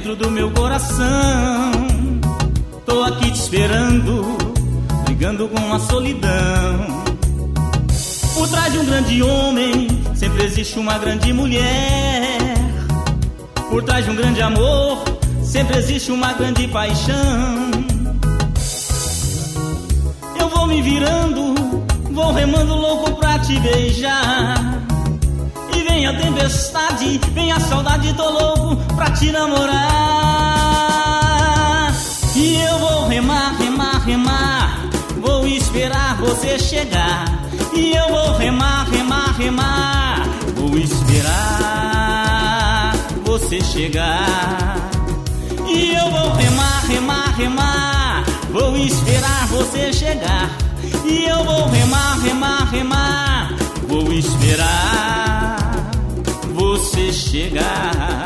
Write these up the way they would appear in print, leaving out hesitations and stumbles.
dentro do meu coração. Tô aqui te esperando, brigando com a solidão. Por trás de um grande homem sempre existe uma grande mulher. Por trás de um grande amor sempre existe uma grande paixão. Eu vou me virando, vou remando louco pra te beijar. E vem a tempestade, vem a saudade, tô louco pra te namorar. E eu vou remar, remar, remar, vou esperar você chegar. E eu vou remar, remar, remar, vou esperar você chegar. E eu vou remar, remar, remar, vou esperar você chegar. E eu vou remar, remar, remar, vou esperar você chegar.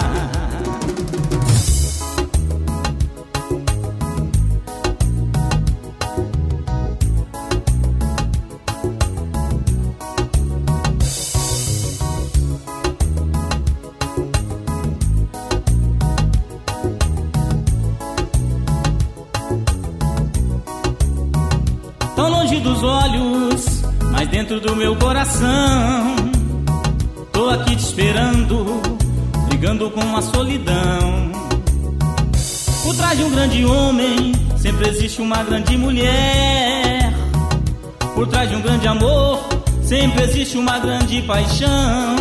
Tão longe dos olhos, mas dentro do meu coração. Tô aqui te esperando, brigando com a solidão. Por trás de um grande homem sempre existe uma grande mulher. Por trás de um grande amor sempre existe uma grande paixão.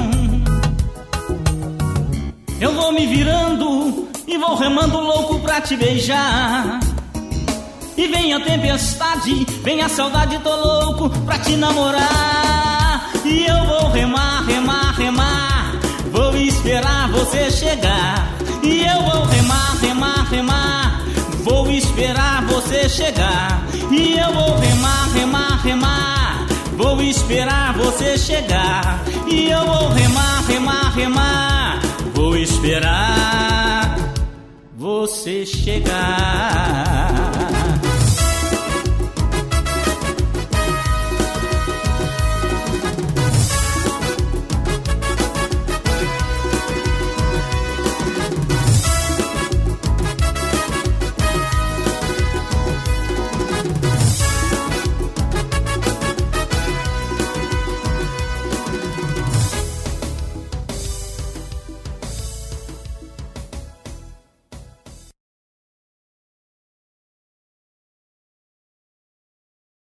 Eu vou me virando e vou remando louco pra te beijar. E vem a tempestade, vem a saudade, tô louco pra te namorar. E eu vou remar, remar, remar, vou esperar você chegar. E eu vou remar, remar, remar, vou esperar você chegar. E eu vou remar, remar, remar, vou esperar você chegar. E eu vou remar, remar, remar, vou esperar você chegar.